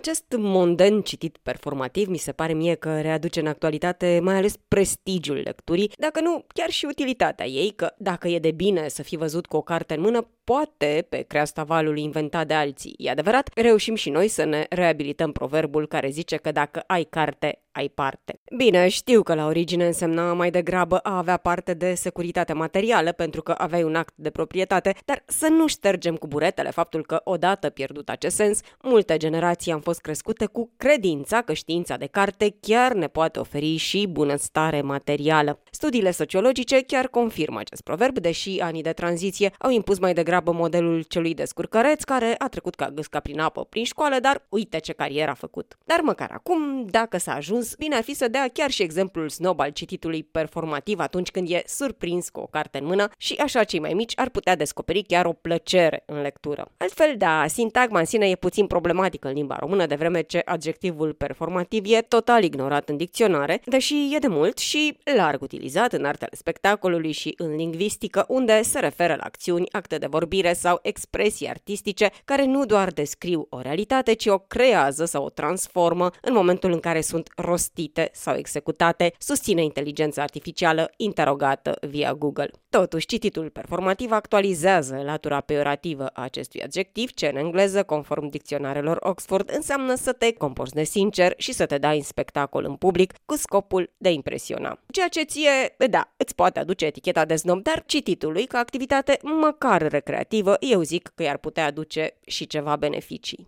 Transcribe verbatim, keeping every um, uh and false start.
Acest monden citit performativ mi se pare mie că readuce în actualitate mai ales prestigiul lecturii, dacă nu chiar și utilitatea ei, că dacă e de bine să fii văzut cu o carte în mână, poate pe creasta valului inventat de alții. E adevărat, reușim și noi să ne reabilităm proverbul care zice că dacă ai carte, ai parte. Bine, știu că la origine însemna mai degrabă a avea parte de securitate materială pentru că aveai un act de proprietate, dar să nu ștergem cu buretele faptul că odată pierdut acest sens, multe generații am fost crescute cu credința că știința de carte chiar ne poate oferi și bunăstare materială. Studiile sociologice chiar confirmă acest proverb, deși anii de tranziție au impus mai degrabă modelul celui de scurcăreț care a trecut ca gâsca prin apă prin școală, dar uite ce carieră a făcut. Dar măcar acum, dacă s-a ajuns, bine ar fi să dea chiar și exemplul snob al cititului performativ atunci când e surprins cu o carte în mână și așa cei mai mici ar putea descoperi chiar o plăcere în lectură. Altfel, da, sintagma în sine e puțin problematică în limba română, de vreme ce adjectivul performativ e total ignorat în dicționare, deși e de mult și larg utilizat în artele spectacolului și în lingvistică, unde se referă la acțiuni, acte de vorbire sau expresii artistice care nu doar descriu o realitate, ci o creează sau o transformă în momentul în care sunt rostite sau executate, susține inteligența artificială interogată via Google. Totuși, cititul performativ actualizează latura peorativă a acestui adjectiv, ce în engleză, conform dicționarelor Oxford, înseamnă să te comporți nesincer și să te dai în spectacol în public cu scopul de a impresiona. Ceea ce ție, da, îți poate aduce eticheta de snob, dar cititului, ca activitate măcar recreativă, eu zic că i-ar putea aduce și ceva beneficii.